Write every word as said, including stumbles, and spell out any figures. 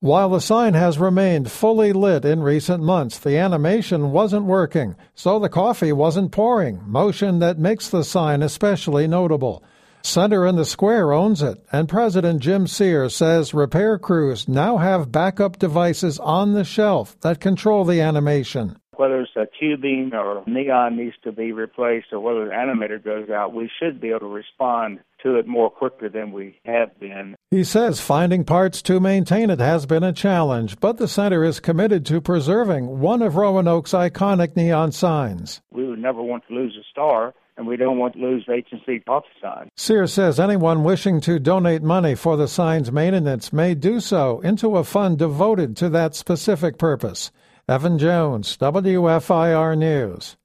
While the sign has remained fully lit in recent months, the animation wasn't working, so the coffee wasn't pouring, motion that makes the sign especially notable. Center in the Square owns it, and President Jim Sears says repair crews now have backup devices on the shelf that control the animation. Whether it's a tubing or neon needs to be replaced or whether the animator goes out, we should be able to respond to it more quickly than we have been. He says finding parts to maintain it has been a challenge, but the center is committed to preserving one of Roanoke's iconic neon signs. We would never want to lose a star, and we don't want to lose the H and C coffee sign. Sears says anyone wishing to donate money for the sign's maintenance may do so into a fund devoted to that specific purpose. Evan Jones, W F I R News.